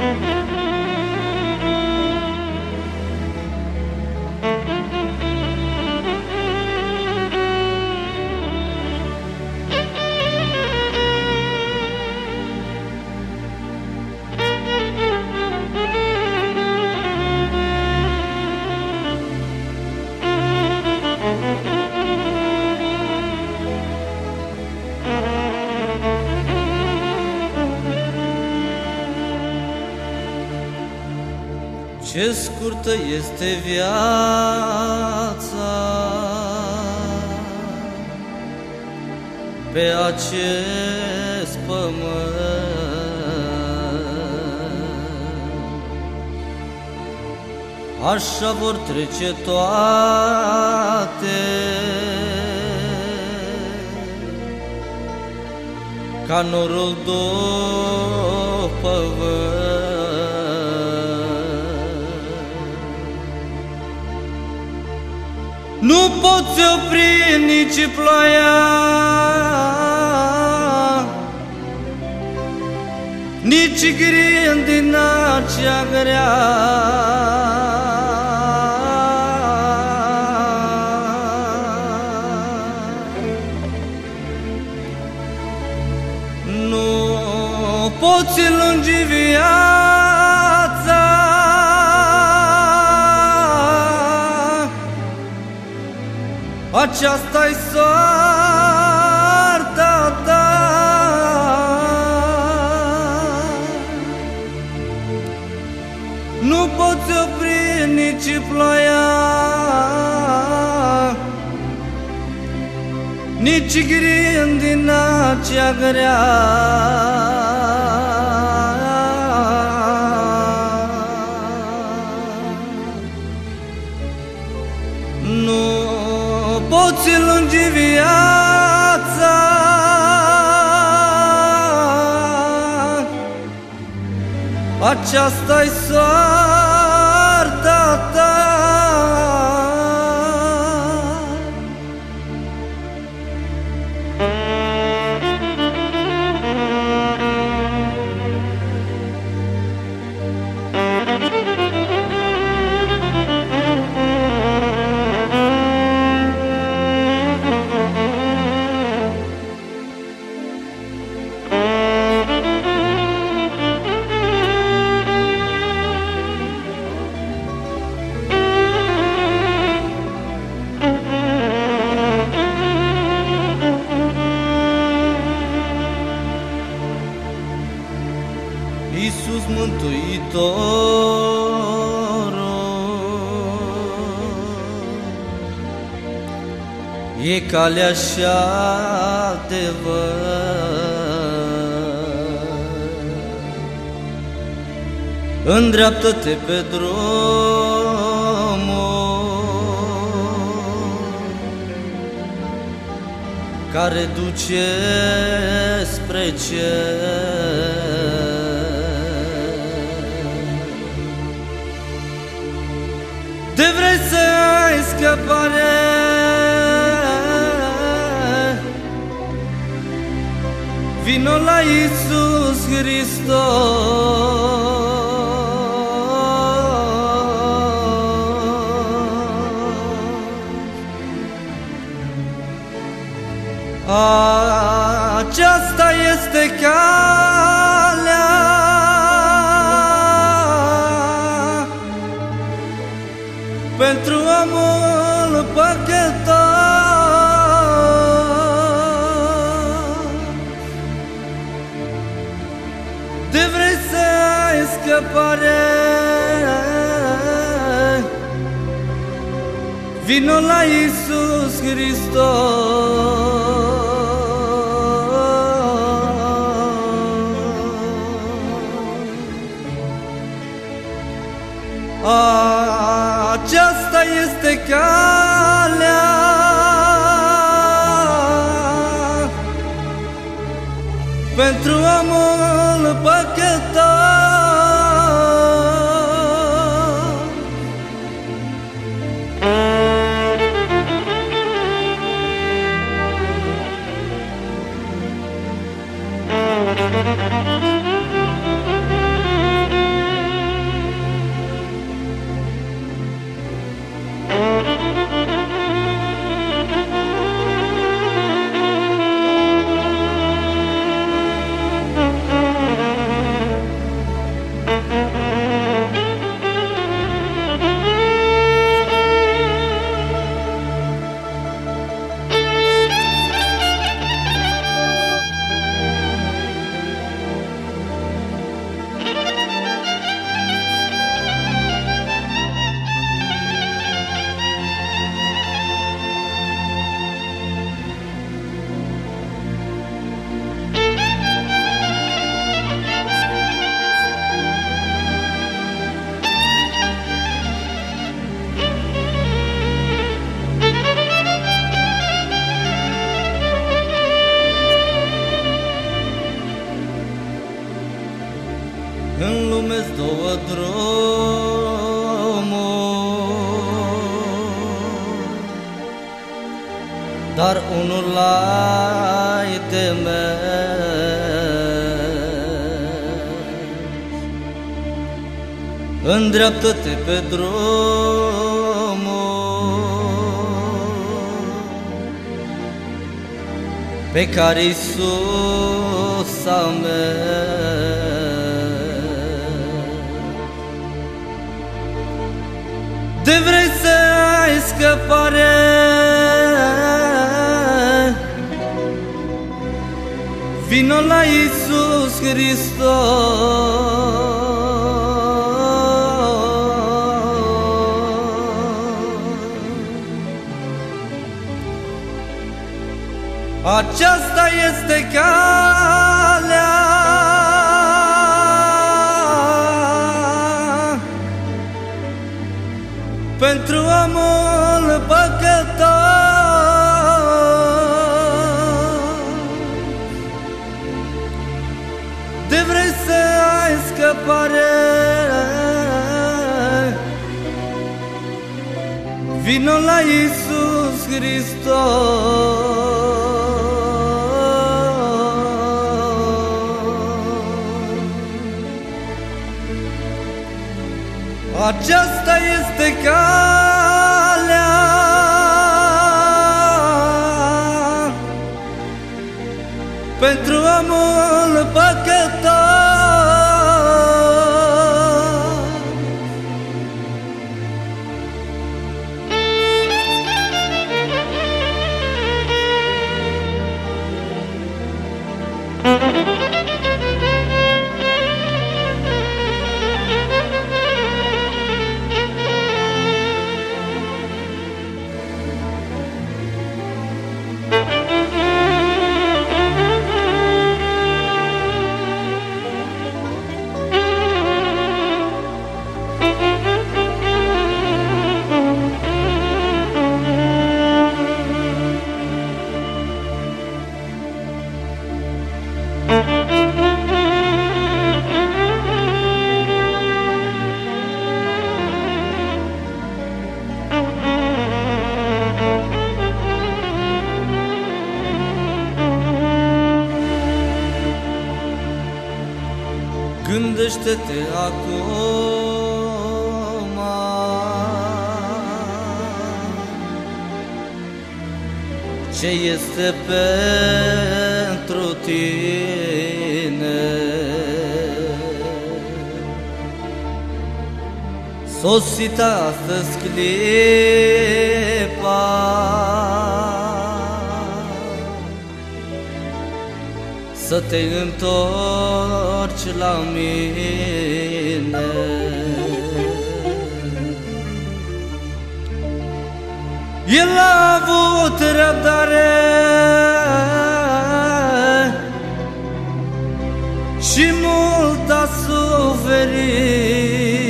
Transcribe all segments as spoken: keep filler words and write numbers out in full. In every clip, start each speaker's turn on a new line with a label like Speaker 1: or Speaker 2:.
Speaker 1: Ce scurtă este viața pe acest pământ, așa vor trece toate, ca norul după vânt. Nu poți opri nici ploaia, nici grindina cea grea, nu poți lungi viața, aceasta-i soarta ta. Nu poți opri nici ploaia, nici grindina cea grea, poți lungi viața, aceasta-i soarta ta. Iisus Mântuitorul e calea și adevăr. Îndreaptă-te pe drumul care duce spre cer. De vrei să ai scăpare, vino la Iisus Hristos. Aceasta este calea pentru omul păcătos. De vrei să ai scăpare, vino la Iisus Hristos. Aceasta este calea pentru omul păcătos. în lume-s două drumuri, dar unul l-ai de mers. Îndreaptă-te pe drumul pe care Iisus a mers. De vrei să ai scăpare, vino la Iisus Hristos. Aceasta este calea pentru omul păcătos. De vrei să ai scăpare, vino la Iisus Hristos. Aceasta este calea pentru omul păcătos. Gândește-te acum ce este pentru tine. Sosit astăzi clipa să te întorci la mine. El a avut răbdare și mult a suferit.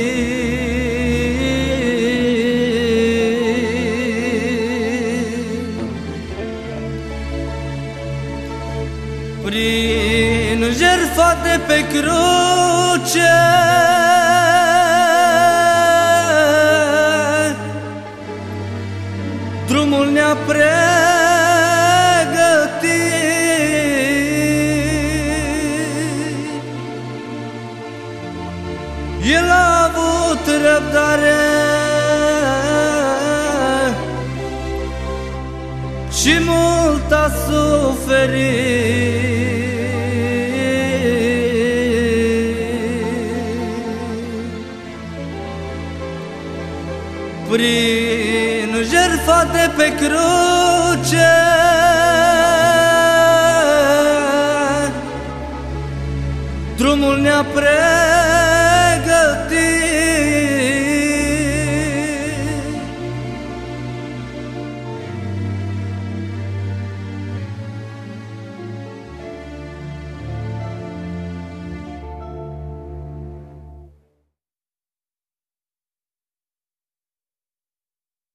Speaker 1: Prin jertfa de pe cruce drumul ne-a pregătit. El a avut răbdare și mult a suferit. Prin jertfa de pe cruce drumul ne-a pregătit.